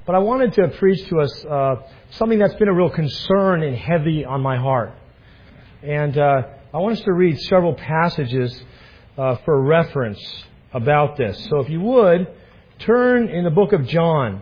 But I wanted to preach to us something that's been a real concern and heavy on my heart. And I want us to read several passages for reference about this. So if you would, turn in the book of John.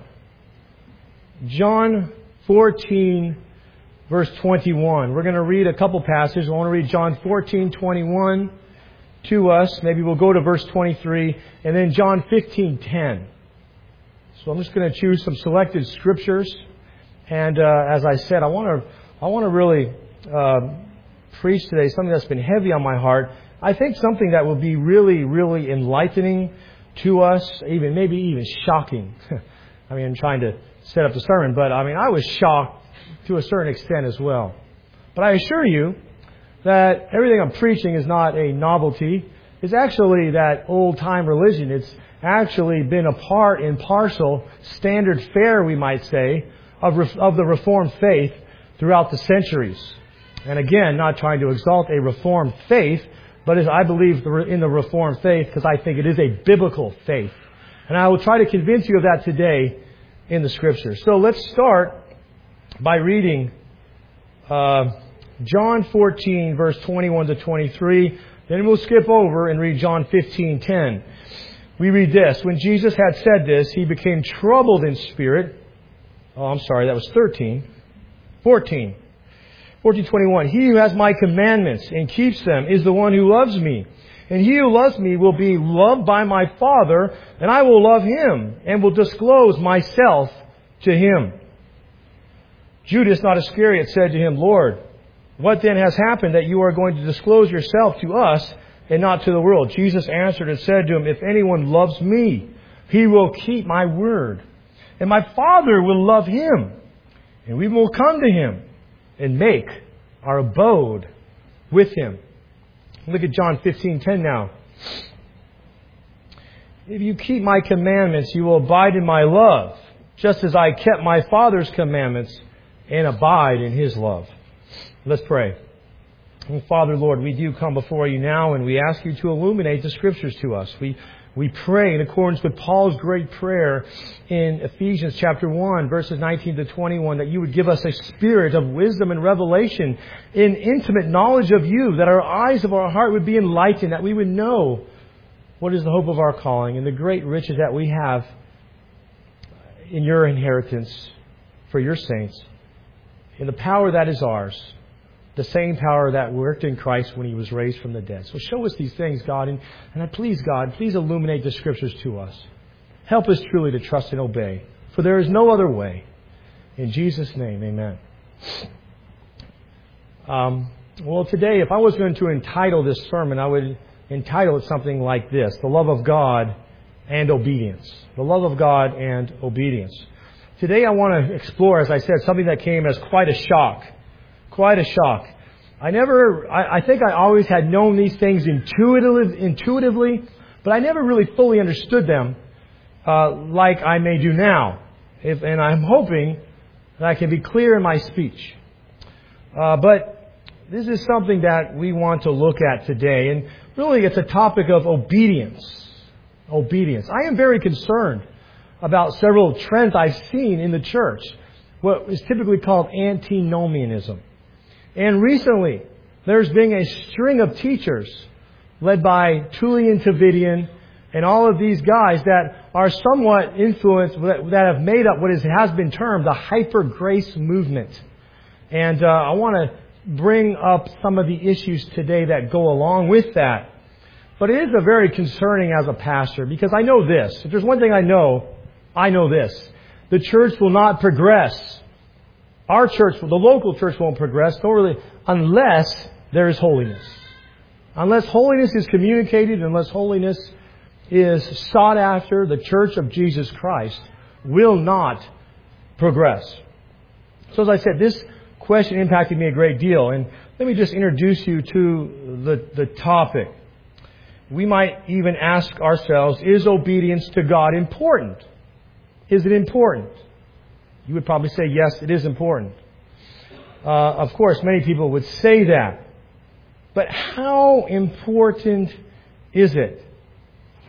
John 14, verse 21. We're going to read a couple passages. I want to read John 14:21 to us. Maybe we'll go to verse 23. And then John 15:10. So I'm just going to choose some selected scriptures. And as I said, I want to really preach today something that's been heavy on my heart. I think something that will be really, really enlightening to us, maybe even shocking. I mean, I'm trying to set up the sermon, but I was shocked to a certain extent as well. But I assure you that everything I'm preaching is not a novelty. It's actually that old-time religion. It's actually been a part and parcel, standard fare, we might say, of the Reformed faith throughout the centuries. And again, not trying to exalt a Reformed faith, but as I believe in the Reformed faith because I think it is a biblical faith. And I will try to convince you of that today in the Scriptures. So let's start by reading John 14, verse 21 to 23. Then we'll skip over and read John 15:10. We read this. When Jesus had said this, He became troubled in spirit. Oh, I'm sorry, that was 13. 14:21. He who has my commandments and keeps them is the one who loves me. And he who loves me will be loved by my Father, and I will love him and will disclose myself to him. Judas, not Iscariot, said to him, Lord, what then has happened that you are going to disclose yourself to us and not to the world? Jesus answered and said to him, if anyone loves me, he will keep my word. And my Father will love him. And we will come to him and make our abode with him. Look at John 15:10 now. If you keep my commandments, you will abide in my love, just as I kept my Father's commandments and abide in his love. Let's pray. And Father, Lord, we do come before you now and we ask you to illuminate the Scriptures to us. We pray in accordance with Paul's great prayer in Ephesians chapter 1, verses 19 to 21, that you would give us a spirit of wisdom and revelation in intimate knowledge of you, that our eyes of our heart would be enlightened, that we would know what is the hope of our calling and the great riches that we have in your inheritance for your saints, in the power that is ours. The same power that worked in Christ when He was raised from the dead. So show us these things, God. And I please, God, please illuminate the Scriptures to us. Help us truly to trust and obey. For there is no other way. In Jesus' name, amen. Well, today, if I was going to entitle this sermon, I would entitle it something like this. The love of God and obedience. The love of God and obedience. Today I want to explore, as I said, something that came as quite a shock. Quite a shock. I think I always had known these things intuitively, but I never really fully understood them like I may do now. And I'm hoping that I can be clear in my speech. But this is something that we want to look at today. And really it's a topic of obedience. Obedience. I am very concerned about several trends I've seen in the church. What is typically called antinomianism. And recently, there's been a string of teachers led by Tullian Tchividjian and all of these guys that are somewhat influenced, that have made up what has been termed the hyper-grace movement. And I want to bring up some of the issues today that go along with that. But it is a very concerning as a pastor, because I know this. If there's one thing I know this. The church will not progress. Our church, the local church, won't progress unless there is holiness. Unless holiness is communicated, unless holiness is sought after, the church of Jesus Christ will not progress. So as I said, this question impacted me a great deal. And let me just introduce you to the topic. We might even ask ourselves, is obedience to God important? Is it important? You would probably say, yes, it is important. Of course, many people would say that. But how important is it?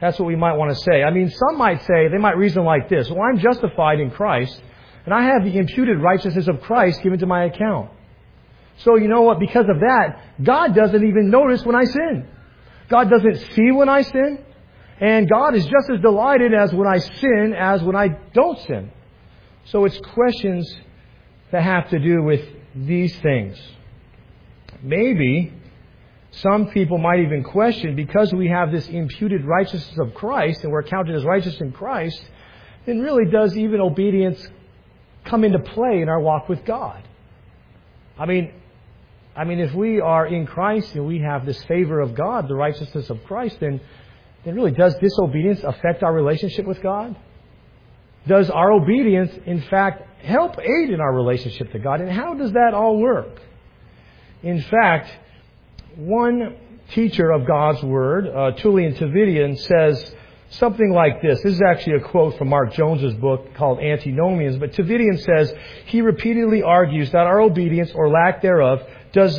That's what we might want to say. I mean, some might say, they might reason like this. Well, I'm justified in Christ, and I have the imputed righteousness of Christ given to my account. So you know what? Because of that, God doesn't even notice when I sin. God doesn't see when I sin. And God is just as delighted as when I sin as when I don't sin. So it's questions that have to do with these things. Maybe some people might even question, because we have this imputed righteousness of Christ and we're counted as righteous in Christ, then really does even obedience come into play in our walk with God? I mean, if we are in Christ and we have this favor of God, the righteousness of Christ, then really does disobedience affect our relationship with God? Does our obedience, in fact, help aid in our relationship to God? And how does that all work? In fact, one teacher of God's Word, Tullian Tchividjian, says something like this. This is actually a quote from Mark Jones's book called Antinomians. But Tchividjian says, he repeatedly argues that our obedience or lack thereof does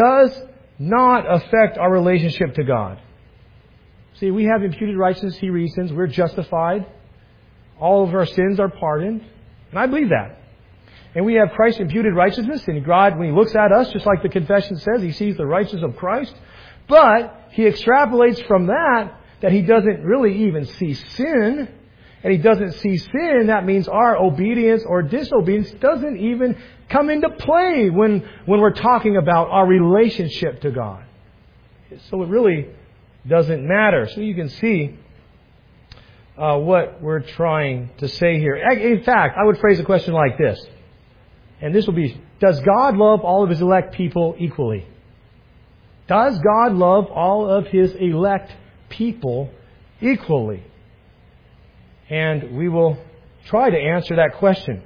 not affect our relationship to God. See, we have imputed righteousness, he reasons. We're justified. All of our sins are pardoned. And I believe that. And we have Christ's imputed righteousness. And God, when He looks at us, just like the confession says, He sees the righteousness of Christ. But He extrapolates from that He doesn't really even see sin. And He doesn't see sin. That means our obedience or disobedience doesn't even come into play when we're talking about our relationship to God. So it really doesn't matter. So you can see what we're trying to say here. In fact, I would phrase the question like this. And this will be, does God love all of His elect people equally? Does God love all of His elect people equally? And we will try to answer that question.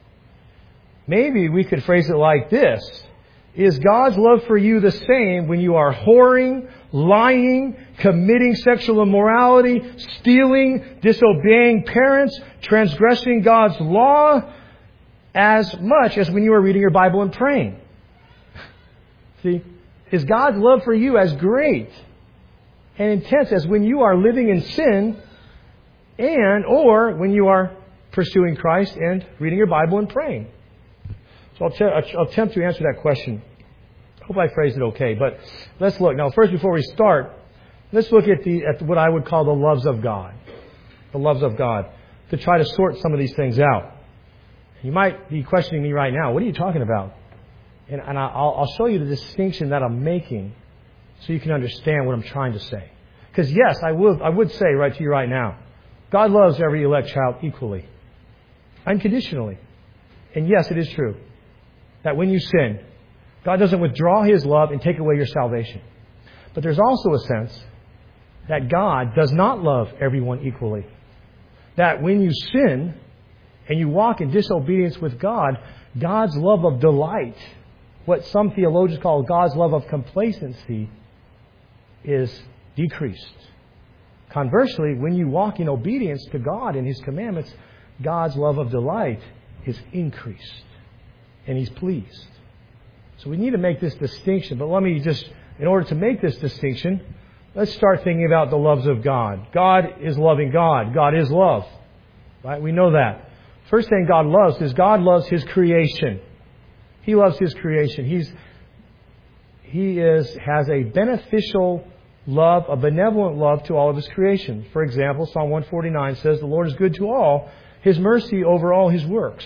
Maybe we could phrase it like this. Is God's love for you the same when you are whoring, lying, committing sexual immorality, stealing, disobeying parents, transgressing God's law, as much as when you are reading your Bible and praying? See, is God's love for you as great and intense as when you are living in sin or when you are pursuing Christ and reading your Bible and praying? So I'll attempt to answer that question. I hope I phrased it okay. But let's look. Now, first, before we start, let's look at what I would call the loves of God. The loves of God. To try to sort some of these things out. You might be questioning me right now. What are you talking about? And I'll show you the distinction that I'm making so you can understand what I'm trying to say. Because yes, I would say right to you right now, God loves every elect child equally. Unconditionally. And yes, it is true that when you sin, God doesn't withdraw His love and take away your salvation. But there's also a sense that God does not love everyone equally. That when you sin and you walk in disobedience with God, God's love of delight, what some theologians call God's love of complacency, is decreased. Conversely, when you walk in obedience to God and His commandments, God's love of delight is increased. And He's pleased. So we need to make this distinction. But let me just, in order to make this distinction, let's start thinking about the loves of God. God is loving God. God is love. Right? We know that. First thing God loves is God loves His creation. He loves His creation. He has a beneficial love, a benevolent love to all of His creation. For example, Psalm 149 says, the Lord is good to all, His mercy over all His works.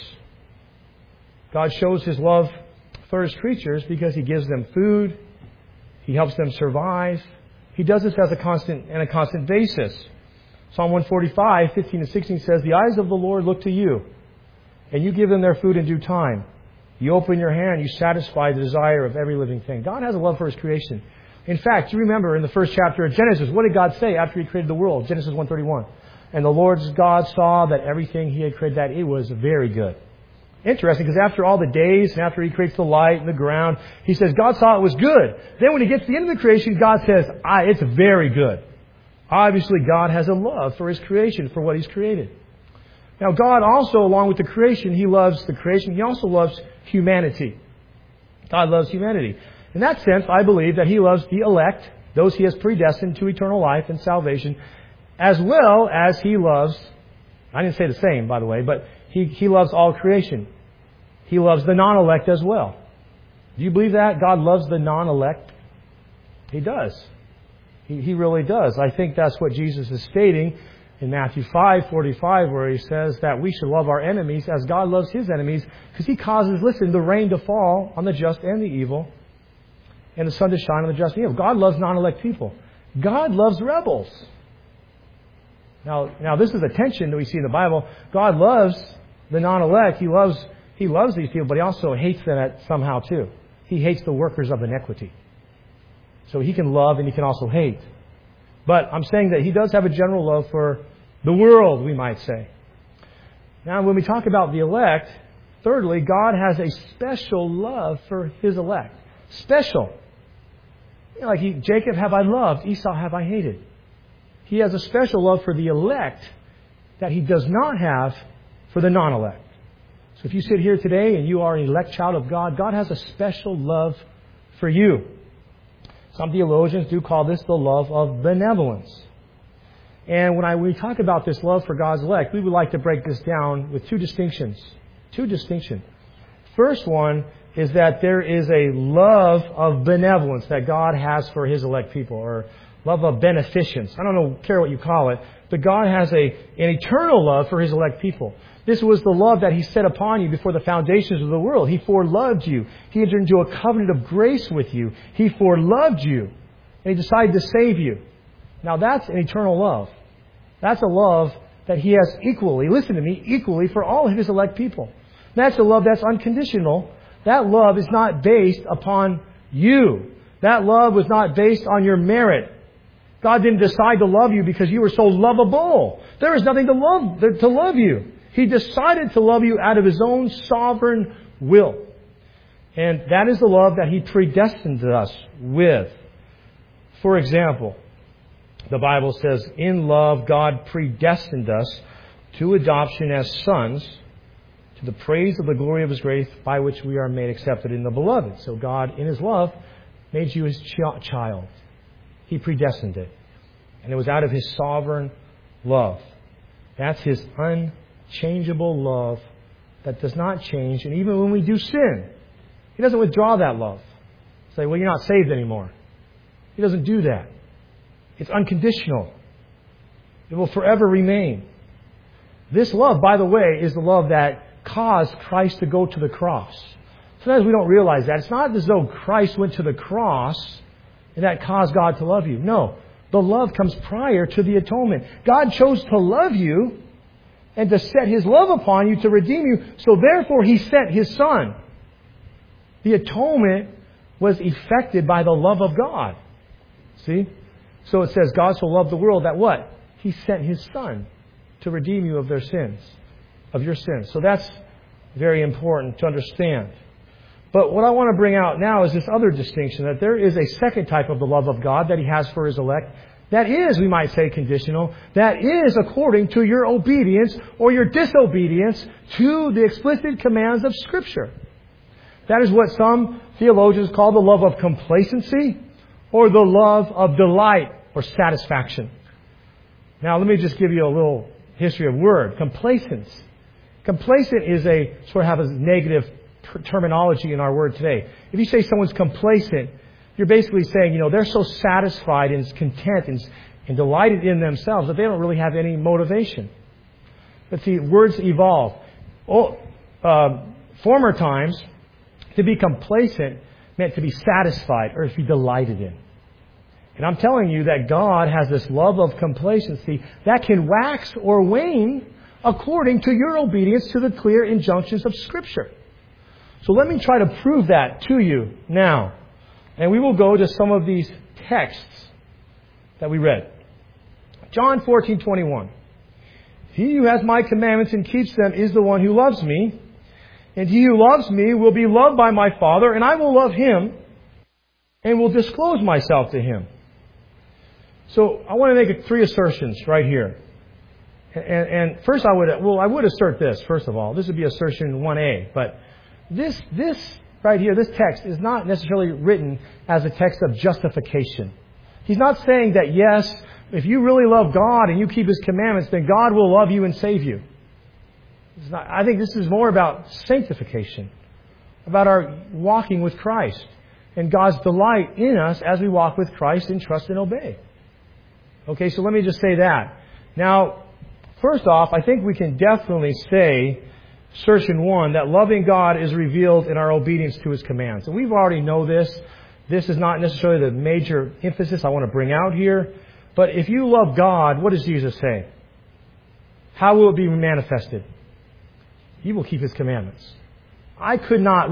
God shows His love for His creatures because He gives them food. He helps them survive. He does this as a constant basis. Psalm 145, 15 and 16 says, the eyes of the Lord look to you, and you give them their food in due time. You open your hand, you satisfy the desire of every living thing. God has a love for His creation. In fact, you remember in the first chapter of Genesis, what did God say after He created the world? Genesis 1:31. And the Lord God saw that everything He had created, that it was very good. Interesting, because after all the days and after He creates the light and the ground, He says God saw it was good. Then when He gets to the end of the creation, God says, it's very good. Obviously, God has a love for His creation, for what He's created. Now, God also, along with the creation, He loves the creation. He also loves humanity. God loves humanity. In that sense, I believe that He loves the elect, those He has predestined to eternal life and salvation, as well as He loves, I didn't say the same, by the way, but He loves all creation. He loves the non-elect as well. Do you believe that? God loves the non-elect? He does. He really does. I think that's what Jesus is stating in Matthew 5:45, where He says that we should love our enemies as God loves His enemies, because He causes, listen, the rain to fall on the just and the evil, and the sun to shine on the just and evil. God loves non-elect people. God loves rebels. Now this is a tension that we see in the Bible. God loves the non-elect. He loves these people, but He also hates them somehow too. He hates the workers of iniquity. So He can love and He can also hate. But I'm saying that He does have a general love for the world, we might say. Now, when we talk about the elect, thirdly, God has a special love for His elect. Special. You know, like Jacob have I loved, Esau have I hated. He has a special love for the elect that He does not have for the non-elect. So if you sit here today and you are an elect child of God, God has a special love for you. Some theologians do call this the love of benevolence. And when we talk about this love for God's elect, we would like to break this down with two distinctions. First one is that there is a love of benevolence that God has for His elect people, or love of beneficence. I don't care what you call it, but God has an eternal love for His elect people. This was the love that He set upon you before the foundations of the world. He foreloved you. He entered into a covenant of grace with you. He foreloved you. And He decided to save you. Now that's an eternal love. That's a love that He has equally, listen to me, equally for all of His elect people. That's a love that's unconditional. That love is not based upon you. That love was not based on your merit. God didn't decide to love you because you were so lovable. There is nothing to love you. He decided to love you out of His own sovereign will. And that is the love that He predestined us with. For example, the Bible says, in love, God predestined us to adoption as sons, to the praise of the glory of His grace, by which we are made accepted in the Beloved. So God, in His love, made you His child. He predestined it. And it was out of His sovereign love. That's His unchangeable love that does not change. And even when we do sin, He doesn't withdraw that love. Say, well, you're not saved anymore. He doesn't do that. It's unconditional. It will forever remain. This love, by the way, is the love that caused Christ to go to the cross. Sometimes we don't realize that. It's not as though Christ went to the cross and that caused God to love you. No. The love comes prior to the atonement. God chose to love you and to set His love upon you to redeem you. So therefore He sent His Son. The atonement was effected by the love of God. See? So it says God so loved the world that what? He sent His Son to redeem you of their sins. Of your sins. So that's very important to understand. But what I want to bring out now is this other distinction, that there is a second type of the love of God that He has for His elect. That is, we might say, conditional. That is according to your obedience or your disobedience to the explicit commands of Scripture. That is what some theologians call the love of complacency or the love of delight or satisfaction. Now, let me just give you a little history of word. Complacence. Complacent is sort of has a negative terminology in our word today. If you say someone's complacent, you're basically saying, they're so satisfied and content and delighted in themselves that they don't really have any motivation. But see, words evolve. Former times, to be complacent meant to be satisfied or to be delighted in. And I'm telling you that God has this love of complacency that can wax or wane according to your obedience to the clear injunctions of Scripture. So let me try to prove that to you now. And we will go to some of these texts that we read. John 14:21. He who has my commandments and keeps them is the one who loves me. And he who loves me will be loved by my Father, and I will love him and will disclose myself to him. So I want to make 3 assertions right here. And first I would assert this, first of all. This would be assertion 1A. But this right here, this text is not necessarily written as a text of justification. He's not saying that, yes, if you really love God and you keep His commandments, then God will love you and save you. I think this is more about sanctification, about our walking with Christ and God's delight in us as we walk with Christ and trust and obey. Okay, so let me just say that. Now, first off, I think we can definitely say, assertion one, that loving God is revealed in our obedience to His commands. And we've already know this. This is not necessarily the major emphasis I want to bring out here. But if you love God, what does Jesus say? How will it be manifested? You will keep His commandments. I could not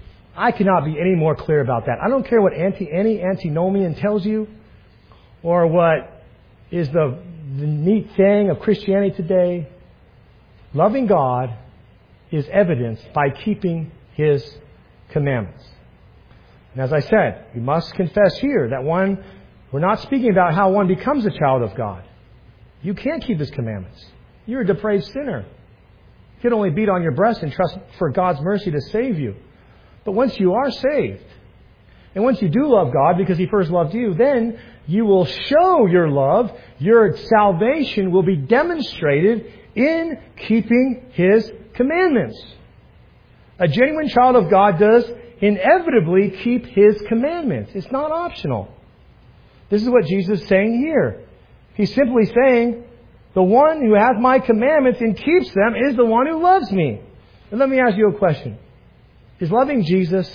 be any more clear about that. I don't care what any antinomian tells you or what is the neat thing of Christianity today. Loving God is evidenced by keeping His commandments. And as I said, we must confess here that we're not speaking about how one becomes a child of God. You can't keep His commandments. You're a depraved sinner. You can only beat on your breast and trust for God's mercy to save you. But once you are saved, and once you do love God because He first loved you, then you will show your love. Your salvation will be demonstrated in keeping His commandments. A genuine child of God does inevitably keep His commandments. It's not optional. This is what Jesus is saying here. He's simply saying, the one who has my commandments and keeps them is the one who loves me. And let me ask you a question. Does loving Jesus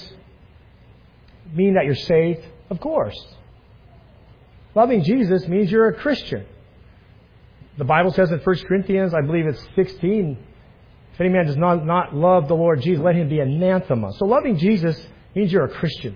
mean that you're saved? Of course. Loving Jesus means you're a Christian. The Bible says in 1 Corinthians, I believe it's 16, if any man does not love the Lord Jesus, let him be anathema. So loving Jesus means you're a Christian.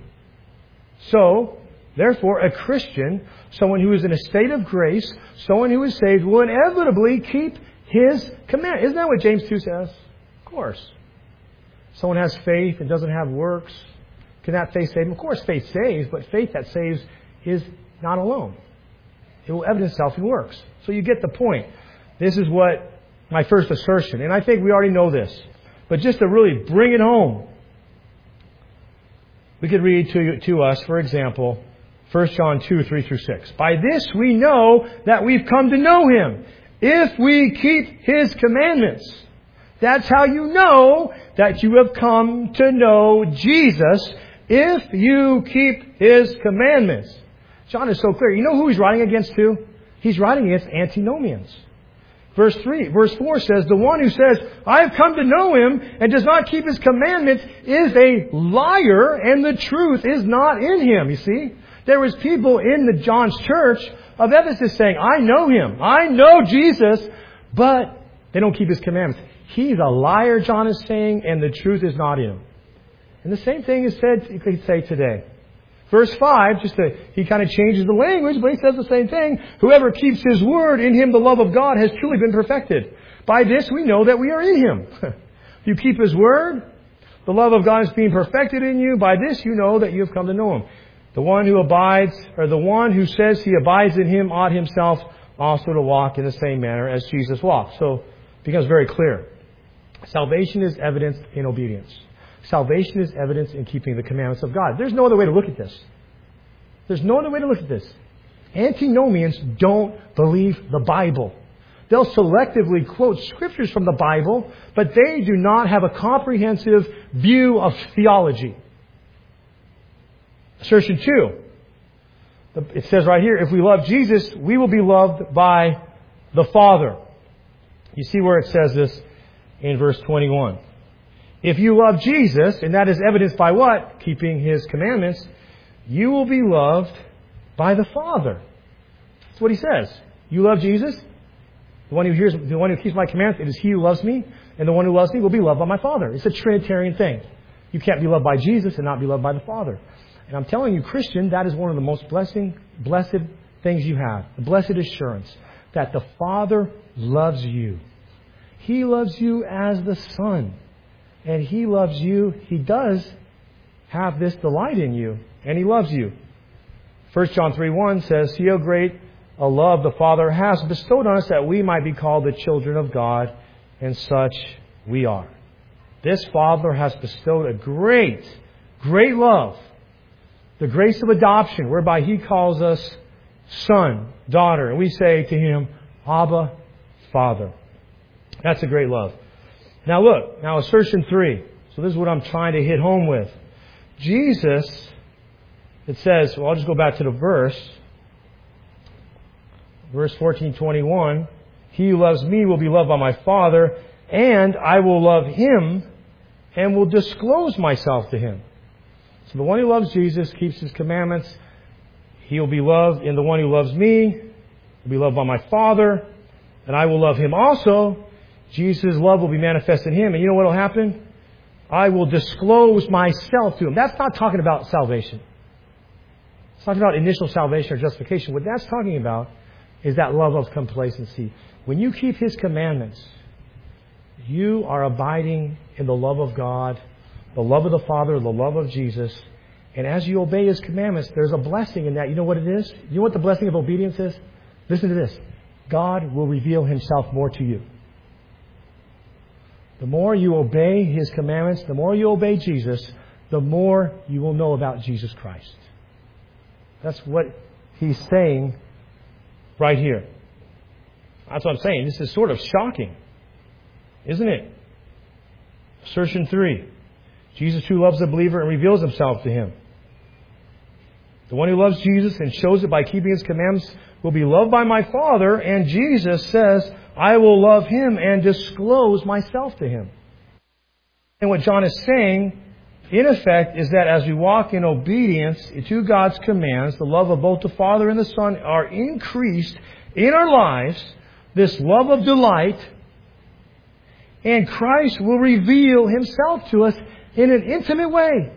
So, therefore, a Christian, someone who is in a state of grace, someone who is saved, will inevitably keep His command. Isn't that what James 2 says? Of course. Someone has faith and doesn't have works. Can that faith save him? Of course, faith saves, but faith that saves is not alone. It will evidence itself in works. So you get the point. This is what my first assertion. And I think we already know this. But just to really bring it home, we could read to us, for example, 1 John 2, 3 through 6. By this we know that we've come to know Him, if we keep His commandments. That's how you know that you have come to know Jesus, if you keep His commandments. John is so clear. You know who he's writing against too? He's writing against antinomians. Verse 4 says, the one who says, I have come to know Him and does not keep His commandments is a liar, and the truth is not in him. You see? There was people in the John's church of Ephesus saying, I know Him. I know Jesus, but they don't keep His commandments. He's a liar, John is saying, and the truth is not in him. And the same thing is said, you could say today. Verse 5, he kind of changes the language, but he says the same thing. Whoever keeps His word, in him the love of God has truly been perfected. By this we know that we are in Him. If you keep His word, the love of God is being perfected in you. By this you know that you have come to know Him. The one who abides, or the one who says he abides in Him ought himself also to walk in the same manner as Jesus walked. So it becomes very clear. Salvation is evidenced in obedience. Salvation is evidence in keeping the commandments of God. There's no other way to look at this. There's no other way to look at this. Antinomians don't believe the Bible. They'll selectively quote scriptures from the Bible, but they do not have a comprehensive view of theology. Assertion 2. It says right here, if we love Jesus, we will be loved by the Father. You see where it says this in verse 21. If you love Jesus, and that is evidenced by what? Keeping His commandments, you will be loved by the Father. That's what He says. You love Jesus? The one who keeps my commandments, it is he who loves me, and the one who loves me will be loved by my Father. It's a Trinitarian thing. You can't be loved by Jesus and not be loved by the Father. And I'm telling you, Christian, that is one of the most blessed things you have. The blessed assurance that the Father loves you. He loves you as the Son. And He loves you. He does have this delight in you. And He loves you. 1 John 3:1 says, see how great a love the Father has bestowed on us that we might be called the children of God. And such we are. This Father has bestowed a great love. The grace of adoption, whereby He calls us son, daughter. And we say to Him, Abba, Father. That's a great love. Now look, assertion 3. So this is what I'm trying to hit home with. Jesus, it says, well, I'll just go back to the verse. Verse 14:21. He who loves me will be loved by my Father, and I will love him and will disclose myself to him. So the one who loves Jesus keeps His commandments. He will be loved, and the one who loves me will be loved by my Father, and I will love him also. Jesus' love will be manifested in him. And you know what will happen? I will disclose myself to him. That's not talking about salvation. It's talking about initial salvation or justification. What that's talking about is that love of complacency. When you keep His commandments, you are abiding in the love of God, the love of the Father, the love of Jesus. And as you obey His commandments, there's a blessing in that. You know what it is? You know what the blessing of obedience is? Listen to this. God will reveal Himself more to you. The more you obey His commandments, the more you obey Jesus, the more you will know about Jesus Christ. That's what He's saying right here. That's what I'm saying. This is sort of shocking, isn't it? Assertion 3. Jesus who loves the believer and reveals Himself to him. The one who loves Jesus and shows it by keeping His commandments will be loved by my Father, and Jesus says, I will love him and disclose myself to him. And what John is saying, in effect, is that as we walk in obedience to God's commands, the love of both the Father and the Son are increased in our lives, this love of delight, and Christ will reveal Himself to us in an intimate way.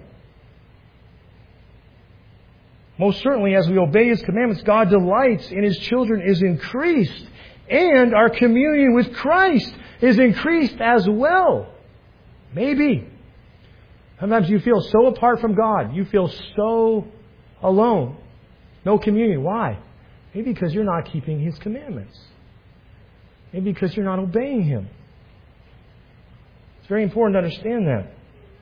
Most certainly, as we obey His commandments, God delights in His children is increased. And our communion with Christ is increased as well. Maybe. Sometimes you feel so apart from God. You feel so alone. No communion. Why? Maybe because you're not keeping His commandments. Maybe because you're not obeying Him. It's very important to understand that.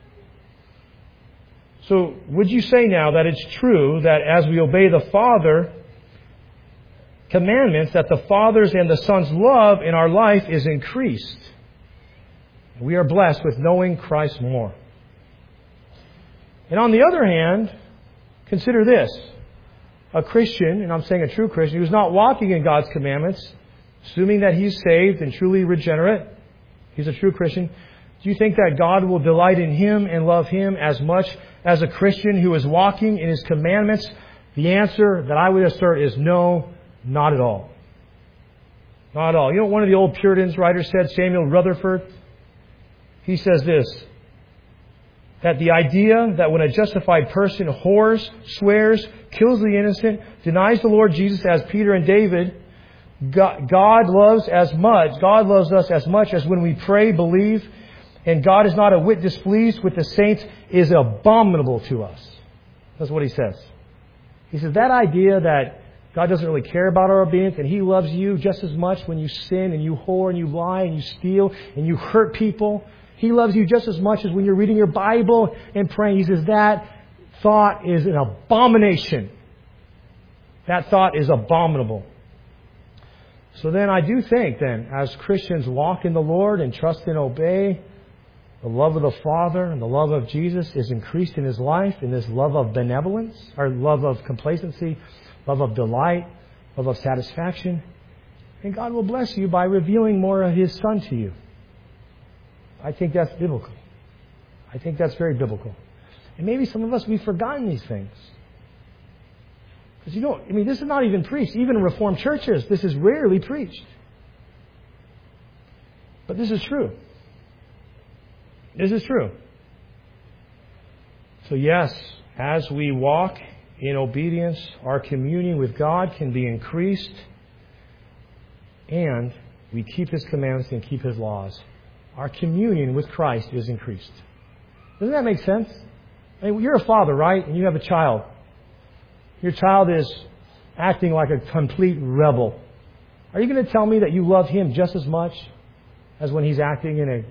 So, would you say now that it's true that as we obey the Father commandments, that the Father's and the Son's love in our life is increased? We are blessed with knowing Christ more. And on the other hand, consider this. A Christian, and I'm saying a true Christian, who's not walking in God's commandments, assuming that he's saved and truly regenerate, he's a true Christian, do you think that God will delight in him and love him as much as a Christian who is walking in His commandments? The answer that I would assert is no, not at all. Not at all. You know what one of the old Puritans writers said, Samuel Rutherford? He says this, that the idea that when a justified person whores, swears, kills the innocent, denies the Lord Jesus as Peter and David, God loves us as much as when we pray, believe, and God is not a whit displeased with the saints is abominable to us. That's what he says. He says that idea that God doesn't really care about our obedience and He loves you just as much when you sin and you whore and you lie and you steal and you hurt people. He loves you just as much as when you're reading your Bible and praying. He says that thought is an abomination. That thought is abominable. So then I do think then, as Christians walk in the Lord and trust and obey, the love of the Father and the love of Jesus is increased in his life in this love of benevolence, or love of complacency, love of delight, love of satisfaction. And God will bless you by revealing more of His Son to you. I think that's biblical. I think that's very biblical. And maybe some of us, we've forgotten these things. Because this is not even preached. Even in Reformed churches, this is rarely preached. But this is true. This is true. So yes, as we walk in obedience, our communion with God can be increased, and we keep His commandments and keep His laws. Our communion with Christ is increased. Doesn't that make sense? I mean, you're a father, right? And you have a child. Your child is acting like a complete rebel. Are you going to tell me that you love him just as much as when he's acting in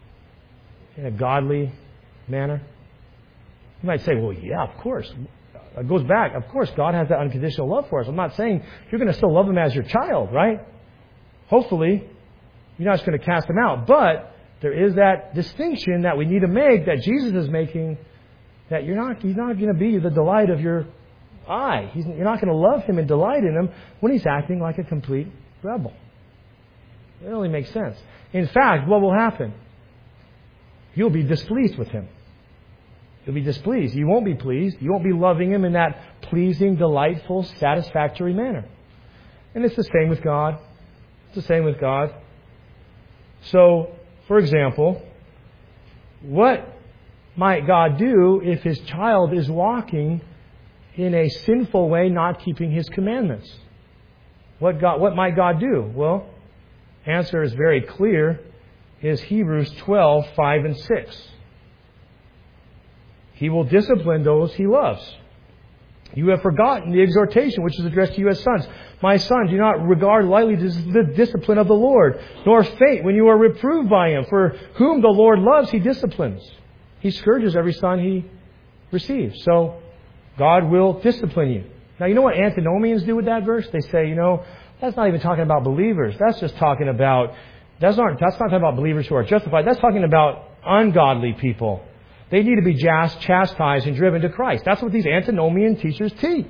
a godly manner? You might say, well, yeah, of course. It goes back. Of course, God has that unconditional love for us. I'm not saying you're going to still love Him as your child, right? Hopefully, you're not just going to cast Him out. But there is that distinction that we need to make, that Jesus is making, that He's not going to be the delight of your eye. You're not going to love Him and delight in Him when He's acting like a complete rebel. It only makes sense. In fact, what will happen? You'll be displeased with Him. You'll be displeased. You won't be pleased. You won't be loving Him in that pleasing, delightful, satisfactory manner. And it's the same with God. It's the same with God. So, for example, what might God do if His child is walking in a sinful way, not keeping His commandments? What might God do? Well, answer is very clear. Is Hebrews 12, 5 and 6. He will discipline those He loves. You have forgotten the exhortation which is addressed to you as sons. My son, do not regard lightly the discipline of the Lord, nor faint when you are reproved by Him. For whom the Lord loves, He disciplines. He scourges every son He receives. So, God will discipline you. Now, you know what antinomians do with that verse? They say, that's not even talking about believers. That's just talking about, that's not talking about believers who are justified. That's talking about ungodly people. They need to be chastised and driven to Christ. That's what these antinomian teachers teach.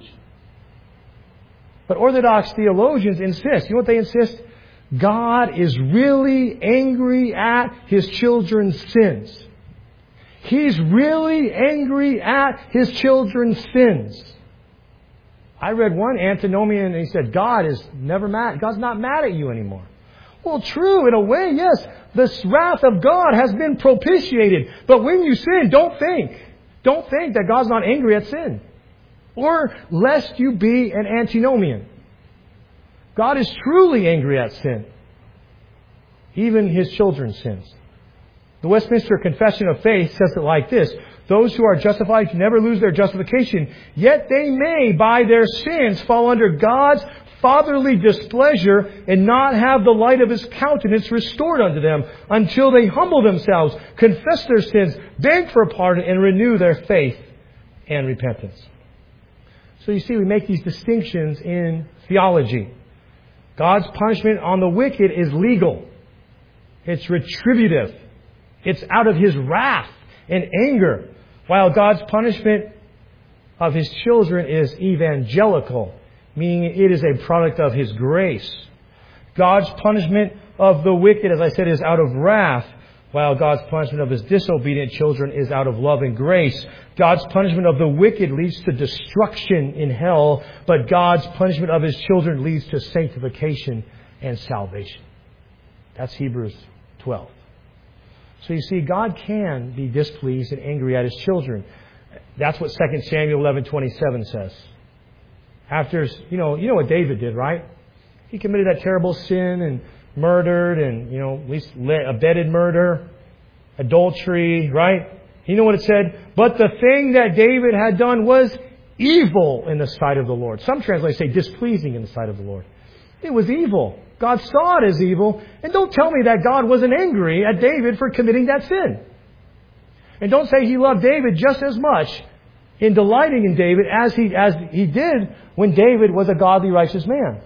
But Orthodox theologians insist. You know what they insist? God is really angry at His children's sins. He's really angry at His children's sins. I read one antinomian and he said, God is never mad. God's not mad at you anymore. Well, true, in a way, yes. The wrath of God has been propitiated. But when you sin, don't think that God's not angry at sin. Or lest you be an antinomian. God is truly angry at sin. Even His children's sins. The Westminster Confession of Faith says it like this. Those who are justified can never lose their justification. Yet they may, by their sins, fall under God's fatherly displeasure and not have the light of His countenance restored unto them until they humble themselves, confess their sins, beg for pardon, and renew their faith and repentance. So you see, we make these distinctions in theology. God's punishment on the wicked is legal. It's retributive. It's out of His wrath and anger. While God's punishment of His children is evangelical, meaning it is a product of His grace. God's punishment of the wicked, as I said, is out of wrath, while God's punishment of His disobedient children is out of love and grace. God's punishment of the wicked leads to destruction in hell, but God's punishment of His children leads to sanctification and salvation. That's Hebrews 12. So you see, God can be displeased and angry at His children. That's what 2 Samuel 11:27 says. After, you know what David did, right? He committed that terrible sin and murdered and, at least abetted murder, adultery, right? You know what it said? But the thing that David had done was evil in the sight of the Lord. Some translations say displeasing in the sight of the Lord. It was evil. God saw it as evil. And don't tell me that God wasn't angry at David for committing that sin. And don't say He loved David just as much in delighting in David as he did when David was a godly, righteous man.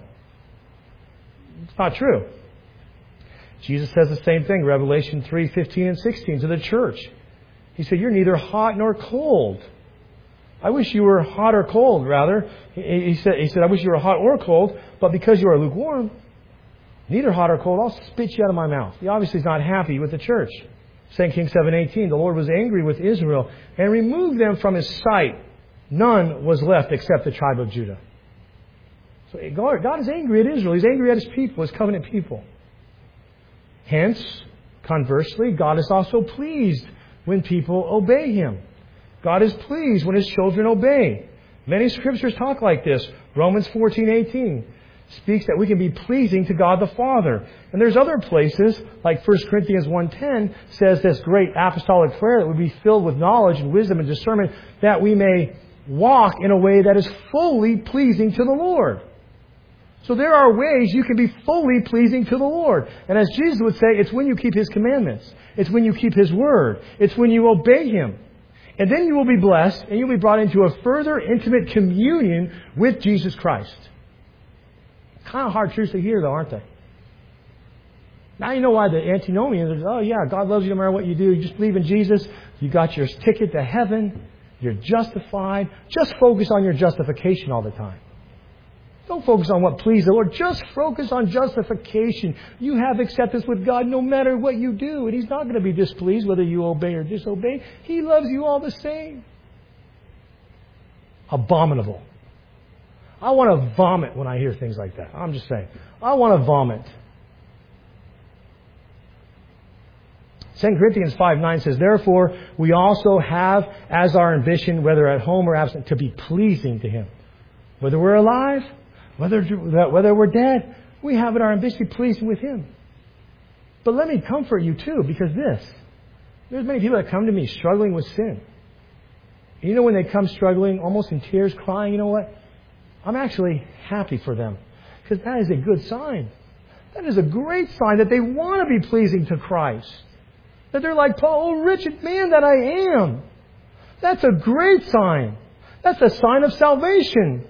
It's not true. Jesus says the same thing, Revelation 3:15 and 16 to the church. He said, you're neither hot nor cold. I wish you were hot or cold, rather. He said, I wish you were hot or cold, but because you are lukewarm, neither hot or cold, I'll spit you out of my mouth. He obviously is not happy with the church. 2 Kings 7:18, the Lord was angry with Israel and removed them from His sight. None was left except the tribe of Judah. So God is angry at Israel. He's angry at His people, His covenant people. Hence, conversely, God is also pleased when people obey Him. God is pleased when His children obey. Many scriptures talk like this. Romans 14:18 speaks that we can be pleasing to God the Father. And there's other places, like 1 Corinthians 1:10 says this great apostolic prayer that we be filled with knowledge and wisdom and discernment, that we may walk in a way that is fully pleasing to the Lord. So there are ways you can be fully pleasing to the Lord. And as Jesus would say, it's when you keep His commandments. It's when you keep His word. It's when you obey Him. And then you will be blessed, and you'll be brought into a further intimate communion with Jesus Christ. Kind of hard truths to hear, though, aren't they? Now you know why the antinomians are, oh yeah, God loves you no matter what you do. You just believe in Jesus. You got your ticket to heaven. You're justified. Just focus on your justification all the time. Don't focus on what pleased the Lord. Just focus on justification. You have acceptance with God no matter what you do. And He's not going to be displeased whether you obey or disobey. He loves you all the same. Abominable. I want to vomit when I hear things like that. I'm just saying. I want to vomit. 2 Corinthians 5:9 says, therefore, we also have as our ambition, whether at home or absent, to be pleasing to Him. Whether we're alive, whether we're dead, we have it our ambition to be pleasing with Him. But let me comfort you too, because there's many people that come to me struggling with sin. And you know when they come struggling, almost in tears, crying, you know what? I'm actually happy for them. Because that is a good sign. That is a great sign that they want to be pleasing to Christ. That they're like Paul, oh wretched man that I am. That's a great sign. That's a sign of salvation.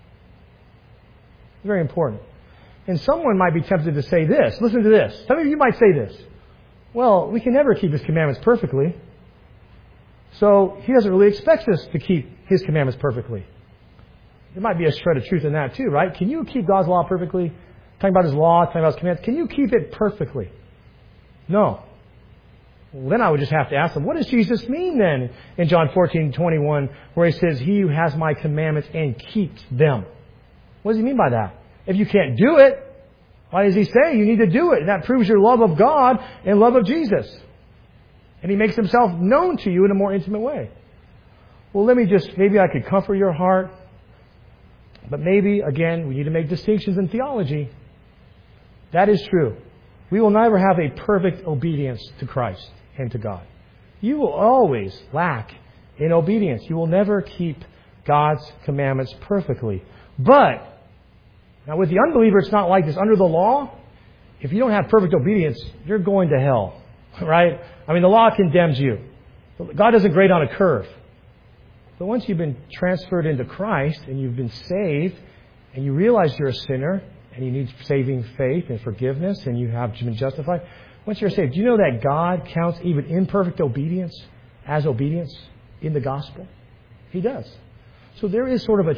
Very important. And someone might be tempted to say this. Listen to this. Some of you might say this. Well, we can never keep His commandments perfectly. So He doesn't really expect us to keep His commandments perfectly. There might be a shred of truth in that too, right? Can you keep God's law perfectly? Talking about His law, talking about His commandments. Can you keep it perfectly? No. Well, then I would just have to ask them, what does Jesus mean then in John 14:21, where He says, He who has my commandments and keeps them? What does He mean by that? If you can't do it, why does He say you need to do it? And that proves your love of God and love of Jesus. And He makes Himself known to you in a more intimate way. Well, maybe I could comfort your heart. But maybe, again, we need to make distinctions in theology. That is true. We will never have a perfect obedience to Christ and to God. You will always lack in obedience. You will never keep God's commandments perfectly. But, now with the unbeliever, it's not like this. Under the law, if you don't have perfect obedience, you're going to hell. Right? I mean, the law condemns you. God doesn't grade on a curve. But once you've been transferred into Christ and you've been saved and you realize you're a sinner and you need saving faith and forgiveness and you have been justified, once you're saved, do you know that God counts even imperfect obedience as obedience in the gospel? He does. So there is sort of a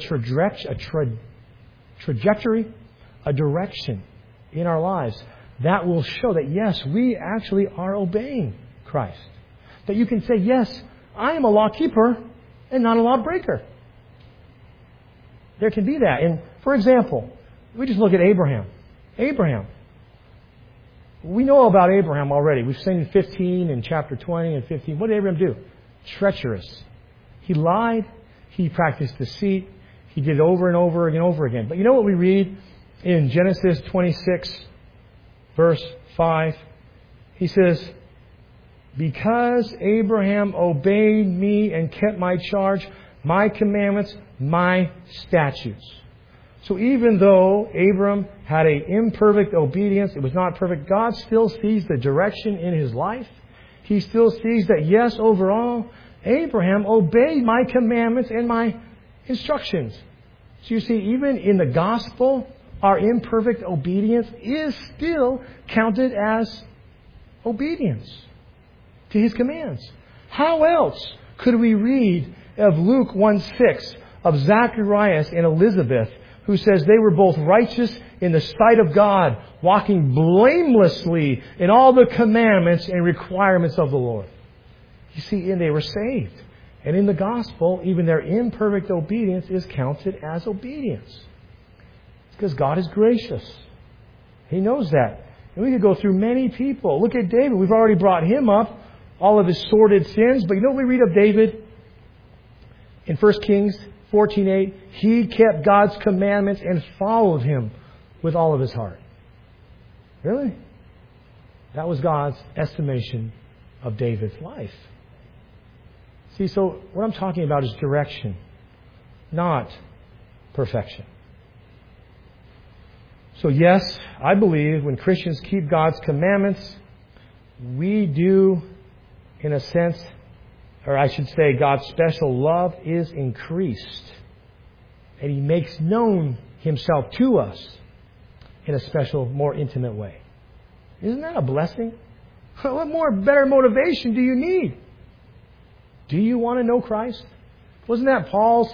trajectory, a direction in our lives that will show that, yes, we actually are obeying Christ. That you can say, yes, I am a law keeper and not a law breaker. There can be that. And for example, we just look at Abraham. We know about Abraham already. We've seen in 15 and chapter 20 and 15. What did Abraham do? Treacherous. He lied. He practiced deceit. He did it over and over and over again. But you know what we read in Genesis 26, verse 5? He says, because Abraham obeyed me and kept my charge, my commandments, my statutes. So even though Abram had an imperfect obedience, it was not perfect, God still sees the direction in his life. He still sees that, yes, overall, Abraham obeyed my commandments and my instructions. So you see, even in the gospel, our imperfect obedience is still counted as obedience to His commands. How else could we read of Luke 1:6 of Zacharias and Elizabeth, who says they were both righteous in the sight of God, walking blamelessly in all the commandments and requirements of the Lord? You see, and they were saved. And in the gospel, even their imperfect obedience is counted as obedience. It's because God is gracious. He knows that. And we could go through many people. Look at David. We've already brought him up, all of his sordid sins. But you know what we read of David in 1 Kings 14:8? He kept God's commandments and followed Him with all of his heart. Really? That was God's estimation of David's life. See, so what I'm talking about is direction, not perfection. So yes, I believe when Christians keep God's commandments, we do, in a sense, or I should say God's special love is increased. And He makes known Himself to us in a special, more intimate way. Isn't that a blessing? What more better motivation do you need? Do you want to know Christ? Wasn't that Paul's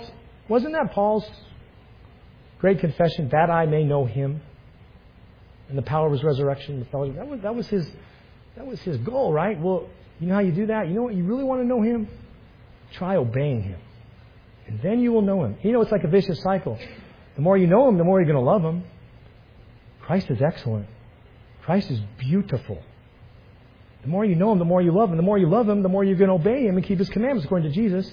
great confession, that I may know Him and the power of His resurrection? That was his goal, right? Well, you know how you do that? You know what? You really want to know Him? Try obeying Him. And then you will know Him. You know, it's like a vicious cycle. The more you know Him, the more you're going to love Him. Christ is excellent. Christ is beautiful. The more you know Him, the more you love Him. The more you love Him, the more you're going to obey Him and keep His commandments, according to Jesus.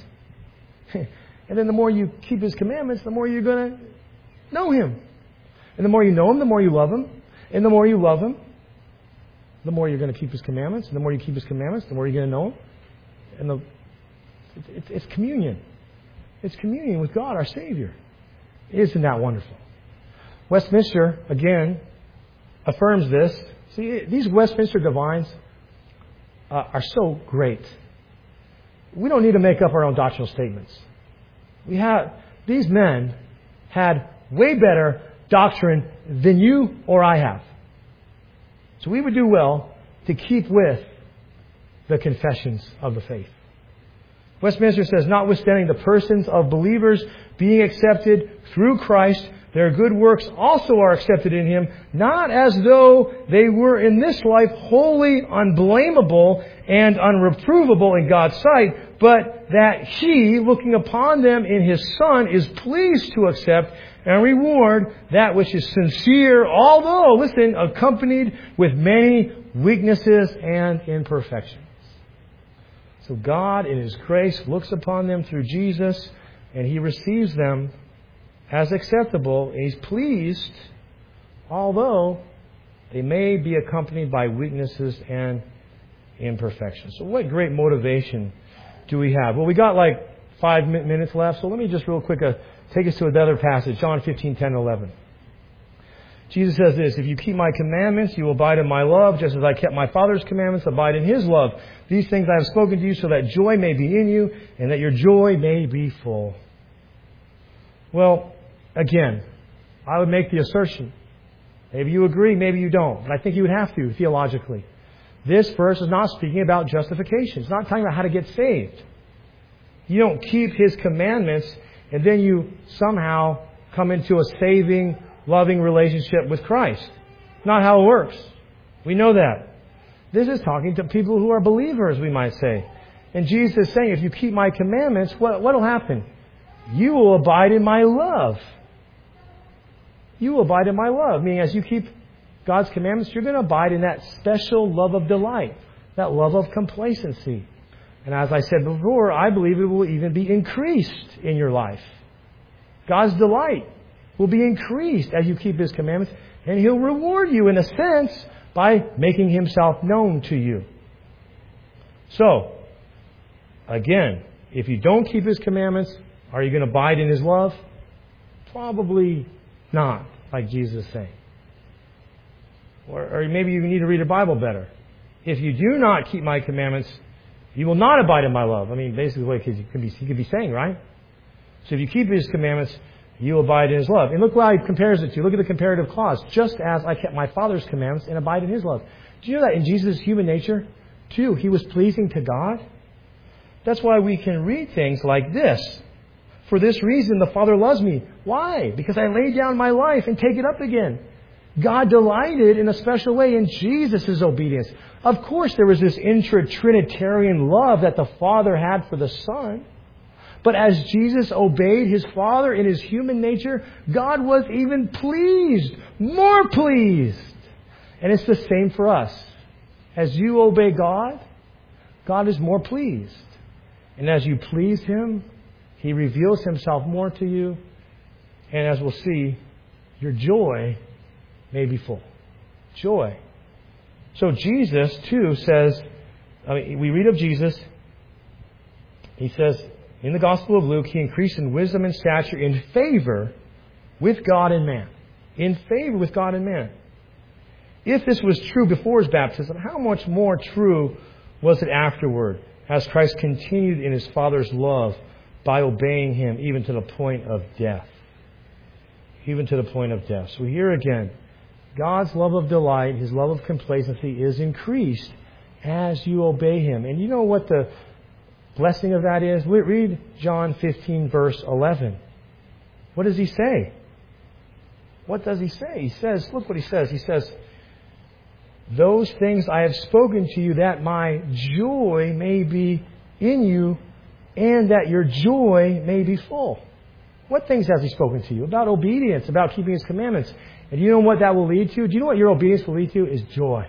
And then the more you keep His commandments, the more you're going to know Him. And the more you know Him, the more you love Him. And the more you love Him, the more you're going to keep His commandments. And the more you keep His commandments, the more you're going to know Him. And it's communion. It's communion with God, our Savior. Isn't that wonderful? Westminster, again, affirms this. See, these Westminster divines are so great. We don't need to make up our own doctrinal statements. These men had way better doctrine than you or I have. So we would do well to keep with the confessions of the faith. Westminster says, notwithstanding the persons of believers being accepted through Christ, their good works also are accepted in Him, not as though they were in this life wholly unblameable and unreprovable in God's sight, but that He, looking upon them in His Son, is pleased to accept and reward that which is sincere, although, listen, accompanied with many weaknesses and imperfections. So God, in His grace, looks upon them through Jesus, and He receives them as acceptable, and He's pleased, although they may be accompanied by weaknesses and imperfections. So what great motivation do we have? Well, we got like 5 minutes left, so let me just real quick take us to another passage, John 15:10-11. Jesus says this, if you keep my commandments, you will abide in my love, just as I kept my Father's commandments, abide in His love. These things I have spoken to you so that joy may be in you and that your joy may be full. Well, again, I would make the assertion. Maybe you agree, maybe you don't. But I think you would have to, theologically. This verse is not speaking about justification. It's not talking about how to get saved. You don't keep His commandments and then you somehow come into a saving, loving relationship with Christ. Not how it works. We know that. This is talking to people who are believers, we might say. And Jesus is saying, if you keep my commandments, what will happen? You will abide in my love. You will abide in my love. Meaning, as you keep God's commandments, you're going to abide in that special love of delight, that love of complacency. And as I said before, I believe it will even be increased in your life. God's delight will be increased as you keep His commandments, and He'll reward you, in a sense, by making Himself known to you. So, again, if you don't keep His commandments, are you going to abide in His love? Probably not, like Jesus is saying. Or maybe you need to read your Bible better. If you do not keep my commandments, you will not abide in my love. I mean, basically what he could be saying, right? So if you keep His commandments, you abide in His love. And look what He compares it to. Look at the comparative clause. Just as I kept my Father's commandments and abide in His love. Do you know that in Jesus' human nature, too, He was pleasing to God? That's why we can read things like this. For this reason, the Father loves me. Why? Because I lay down my life and take it up again. God delighted in a special way in Jesus' obedience. Of course, there was this intra-Trinitarian love that the Father had for the Son. But as Jesus obeyed His Father in His human nature, God was even pleased, more pleased. And it's the same for us. As you obey God, God is more pleased. And as you please Him, He reveals Himself more to you. And as we'll see, your joy may be full. Joy. So Jesus, too, says, we read of Jesus, He says, in the Gospel of Luke, He increased in wisdom and stature in favor with God and man. In favor with God and man. If this was true before His baptism, how much more true was it afterward? as Christ continued in His Father's love by obeying Him even to the point of death. Even to the point of death. So here again, God's love of delight, His love of complacency is increased as you obey Him. And you know what the blessing of that is? Read John 15, verse 11. What does He say? What does He say? He says, look what He says. He says, those things I have spoken to you that my joy may be in you and that your joy may be full. What things has He spoken to you? About obedience, about keeping His commandments. And do you know what that will lead to? Do you know what your obedience will lead to? Is joy.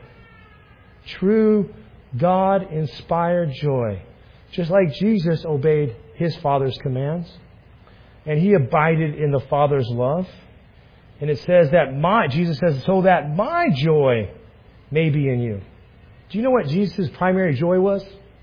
True God-inspired joy. Just like Jesus obeyed His Father's commands. And He abided in the Father's love. And it says that Jesus says, so that my joy may be in you. Do you know what Jesus' primary joy was?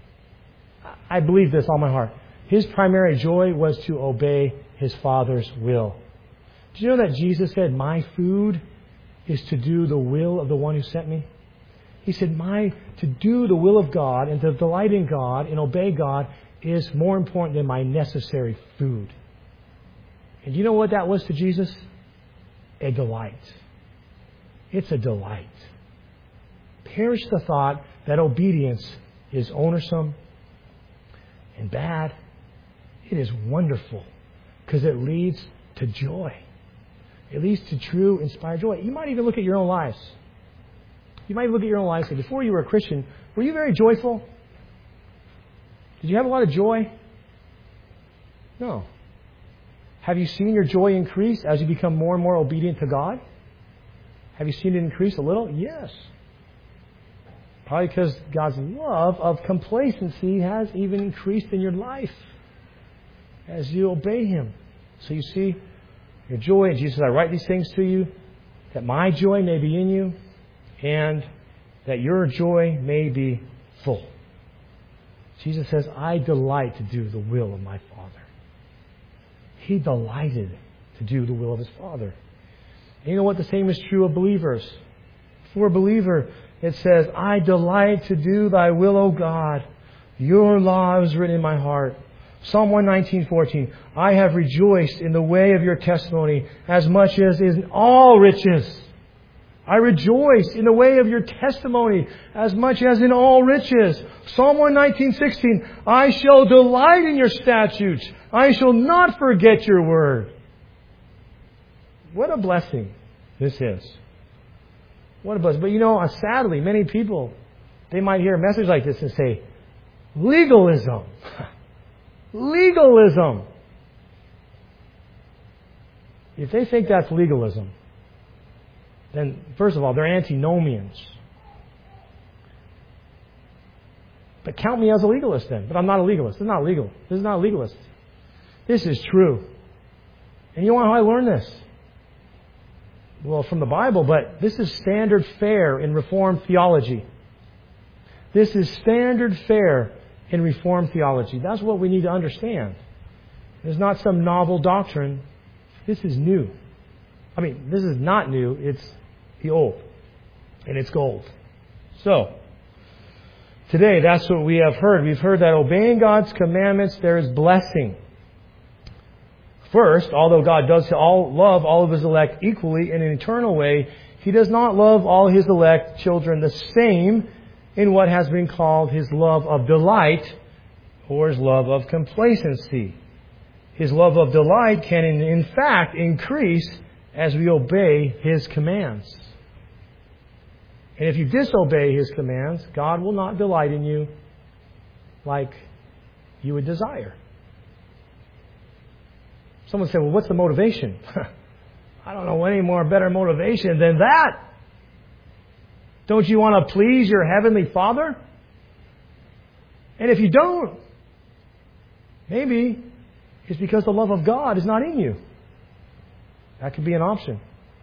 I believe this all my heart. His primary joy was to obey His Father's will. Do you know that Jesus said, my food is to do the will of the one who sent me? He said, to do the will of God and to delight in God and obey God is more important than my necessary food. And you know what that was to Jesus? A delight. It's a delight. Perish the thought that obedience is onersome and bad. It is wonderful because it leads to joy. It leads to true, inspired joy. You might even look at your own lives. You might look at your own lives and say, before you were a Christian, were you very joyful? Did you have a lot of joy? No. Have you seen your joy increase as you become more and more obedient to God? Have you seen it increase a little? Yes. Probably because God's love of complacency has even increased in your life as you obey Him. So you see, your joy, and Jesus said, I write these things to you, that my joy may be in you, and that your joy may be full. Jesus says, I delight to do the will of my Father. He delighted to do the will of His Father. And you know what? The same is true of believers. For a believer, it says, I delight to do thy will, O God. Your law is written in my heart. Psalm 119:14. I have rejoiced in the way of your testimony as much as in all riches. I rejoice in the way of your testimony as much as in all riches. Psalm 119:16. I shall delight in your statutes. I shall not forget your word. What a blessing this is. What a blessing. But you know, sadly, many people, they might hear a message like this and say, legalism. Legalism. If they think that's legalism, then first of all, they're antinomians. But count me as a legalist then. But I'm not a legalist. This is not legal. This is not a legalist. This is true. And you know how I learned this? Well, from the Bible, but this is standard fare in Reformed theology. This is standard fare in Reformed theology. That's what we need to understand. It's not some novel doctrine. This is new. I mean, this is not new. It's the old. And it's gold. So, today, that's what we have heard. We've heard that obeying God's commandments, there is blessing. First, although God does love all of His elect equally in an eternal way, He does not love all His elect children the same in what has been called His love of delight or His love of complacency. His love of delight can in fact increase as we obey His commands. And if you disobey His commands, God will not delight in you like you would desire. Someone said, well, what's the motivation? I don't know any more better motivation than that. Don't you want to please your Heavenly Father? And if you don't, maybe it's because the love of God is not in you. That could be an option.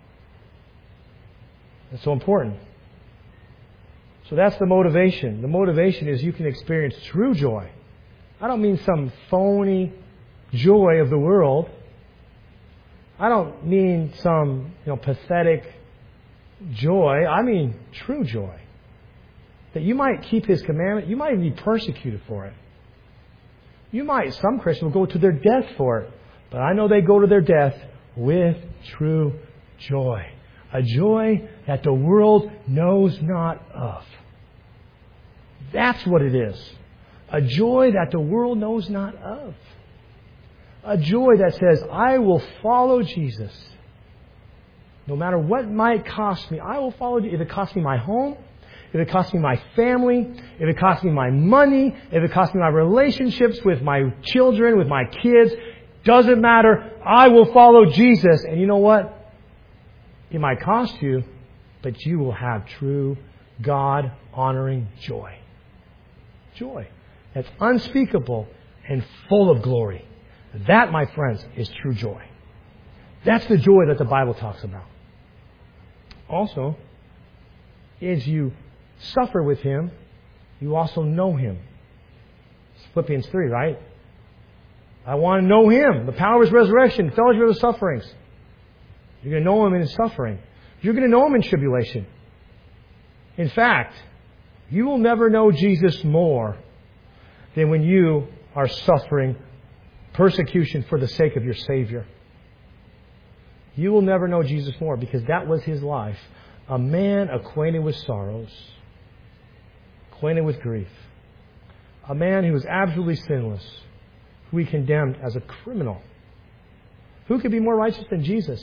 It's so important. So that's the motivation. The motivation is you can experience true joy. I don't mean some phony joy of the world. I don't mean some, pathetic joy. I mean true joy that you might keep His commandment. You might even be persecuted for it. Some Christians will go to their death for it. But I know they go to their death with true joy. A joy that the world knows not of. That's what it is. A joy that the world knows not of. A joy that says, I will follow Jesus. No matter what it might cost me, I will follow Jesus. If it costs me my home, if it costs me my family, if it costs me my money, if it costs me my relationships with my children, with my kids, doesn't matter. I will follow Jesus. And you know what? It might cost you, but you will have true God-honoring joy. Joy that's unspeakable and full of glory. That, my friends, is true joy. That's the joy that the Bible talks about. Also, as you suffer with Him, you also know Him. It's Philippians 3, right? I want to know Him, the power of His resurrection, fellowship of His sufferings. You're going to know Him in His suffering. You're going to know Him in tribulation. In fact, you will never know Jesus more than when you are suffering persecution for the sake of your Savior. You will never know Jesus more because that was His life. A man acquainted with sorrows, acquainted with grief. A man who was absolutely sinless, who He condemned as a criminal. Who could be more righteous than Jesus?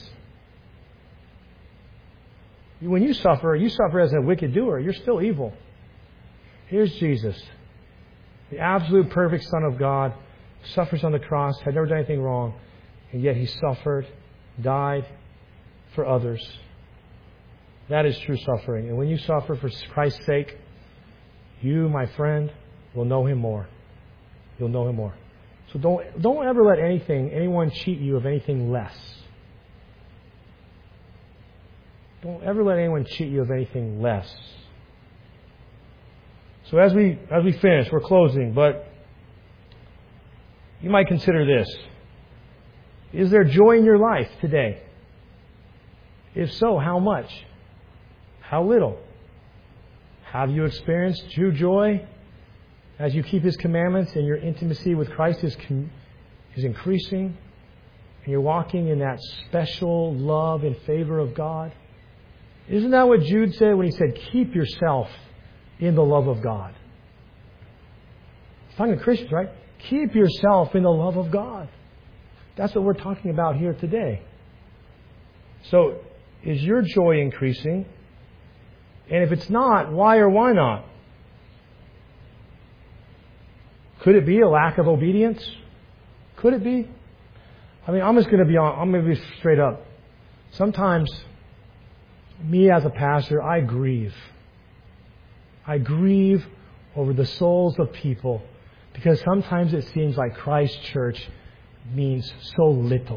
When you suffer as a wicked doer. You're still evil. Here's Jesus, the absolute perfect Son of God, suffers on the cross, had never done anything wrong, and yet He suffered, died for others. That is true suffering. And when you suffer for Christ's sake, you, my friend, will know Him more. You'll know Him more. So don't ever let anyone cheat you of anything less. Don't ever let anyone cheat you of anything less. So as we finish, we're closing, but you might consider this. Is there joy in your life today? If so, how much? How little? Have you experienced true joy as you keep His commandments and your intimacy with Christ is increasing and you're walking in that special love and favor of God? Isn't that what Jude said when he said, keep yourself in the love of God? He's talking to Christians, right? Keep yourself in the love of God. That's what we're talking about here today. So, is your joy increasing? And if it's not, why or why not? Could it be a lack of obedience? Could it be? I mean, I'm going to be straight up. Sometimes, me as a pastor, I grieve. I grieve over the souls of people because sometimes it seems like Christ Church means so little.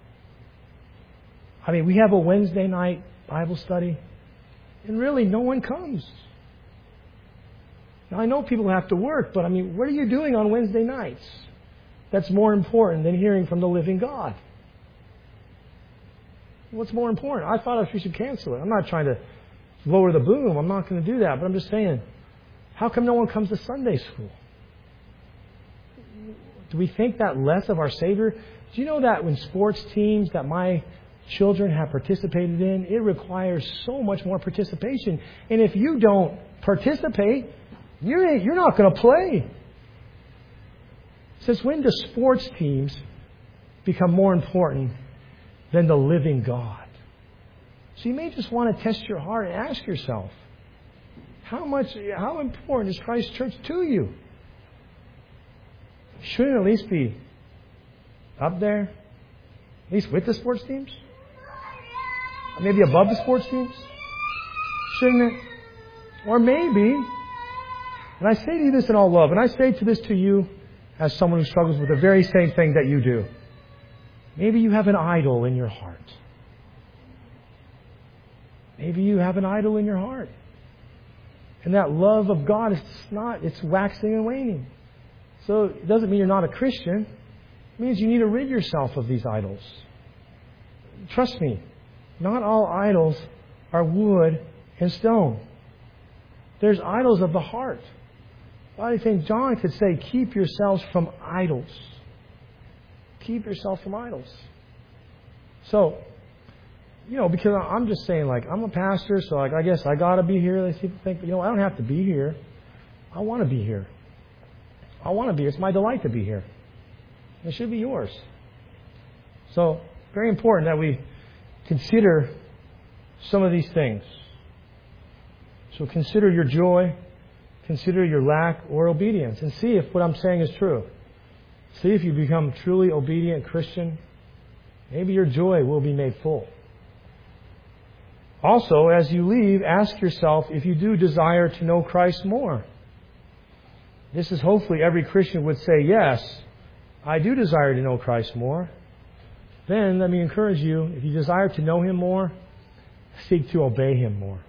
I mean, we have a Wednesday night Bible study, and really no one comes. Now, I know people have to work, but I mean, what are you doing on Wednesday nights that's more important than hearing from the living God? What's more important? I thought we should cancel it. I'm not trying to lower the boom. I'm not going to do that. But I'm just saying, how come no one comes to Sunday school? Do we think that less of our Savior? Do you know that when sports teams that my children have participated in, it requires so much more participation. And if you don't participate, you're not going to play. Since when do sports teams become more important than the living God? So you may just want to test your heart and ask yourself, how important is Christ Church to you? Shouldn't it at least be up there? At least with the sports teams? Maybe above the sports teams? Shouldn't it? Or maybe, and I say to you this in all love, and I say this to you as someone who struggles with the very same thing that you do. Maybe you have an idol in your heart. Maybe you have an idol in your heart. And that love of God it's waxing and waning. So it doesn't mean you're not a Christian. It means you need to rid yourself of these idols. Trust me, not all idols are wood and stone. There's idols of the heart. I think John could say, keep yourselves from idols. Keep yourself from idols. So, because I'm just saying, I'm a pastor, so I guess I got to be here. People think, I don't have to be here. I want to be here. I want to be here. It's my delight to be here. It should be yours. So, very important that we consider some of these things. So consider your joy, consider your lack or obedience, and see if what I'm saying is true. See if you become truly obedient Christian. Maybe your joy will be made full. Also, as you leave, ask yourself if you do desire to know Christ more. This is hopefully every Christian would say, yes, I do desire to know Christ more. Then let me encourage you, if you desire to know Him more, seek to obey Him more.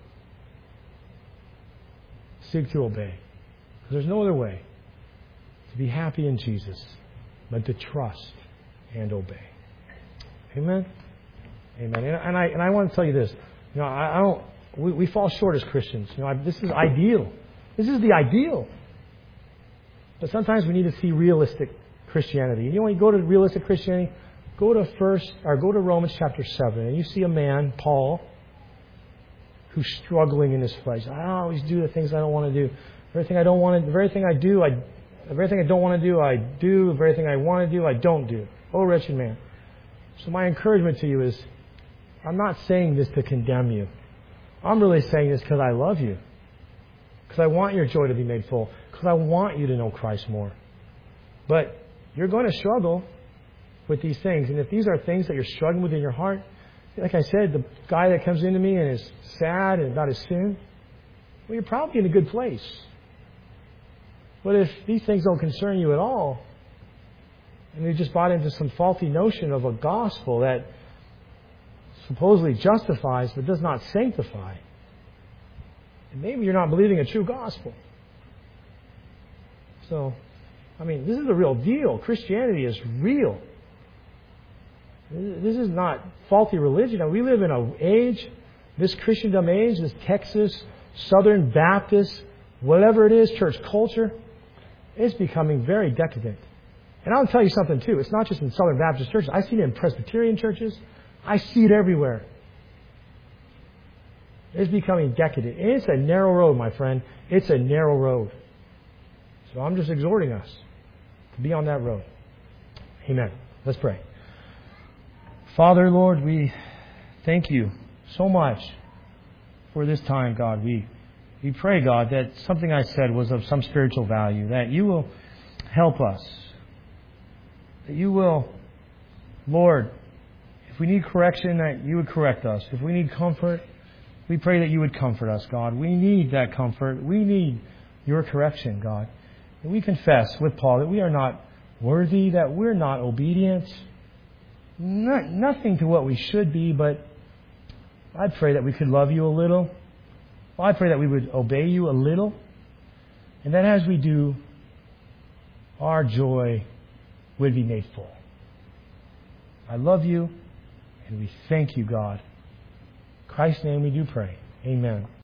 Seek to obey. Because there's no other way to be happy in Jesus but to trust and obey. Amen? Amen. And I want to tell you this. We fall short as Christians. This is ideal. This is the ideal. But sometimes we need to see realistic Christianity. When you go to realistic Christianity, go to Romans chapter 7, and you see a man, Paul, who's struggling in his flesh. I always do the things I don't want to do. Everything I don't want to, the very thing I do, everything I don't want to do, I do. The very thing I want to do, I don't do. Oh, wretched man. So my encouragement to you is, I'm not saying this to condemn you. I'm really saying this because I love you. Because I want your joy to be made full. Because I want you to know Christ more. But you're going to struggle with these things. And if these are things that you're struggling with in your heart, like I said, the guy that comes into me and is sad about his sin, well, you're probably in a good place. But if these things don't concern you at all, and you just bought into some faulty notion of a gospel that supposedly justifies but does not sanctify, and maybe you're not believing a true gospel. So, this is the real deal. Christianity is real. This is not faulty religion. We live in an age, this Christendom age, this Texas, Southern Baptist, whatever it is, church culture, it's becoming very decadent. And I'll tell you something too. It's not just in Southern Baptist churches. I see it in Presbyterian churches. I see it everywhere. It's becoming decadent. And it's a narrow road, my friend. It's a narrow road. So I'm just exhorting us to be on that road. Amen. Let's pray. Father, Lord, we thank you so much for this time, God. We pray, God, that something I said was of some spiritual value, that you will help us, that you will, Lord, if we need correction, that you would correct us. If we need comfort, we pray that you would comfort us, God. We need that comfort. We need your correction, God. And we confess with Paul that we are not worthy, that we're not obedient, nothing to what we should be, but I pray that we could love you a little. I pray that we would obey you a little. And that as we do, our joy would be made full. I love you, and we thank you, God. In Christ's name we do pray. Amen.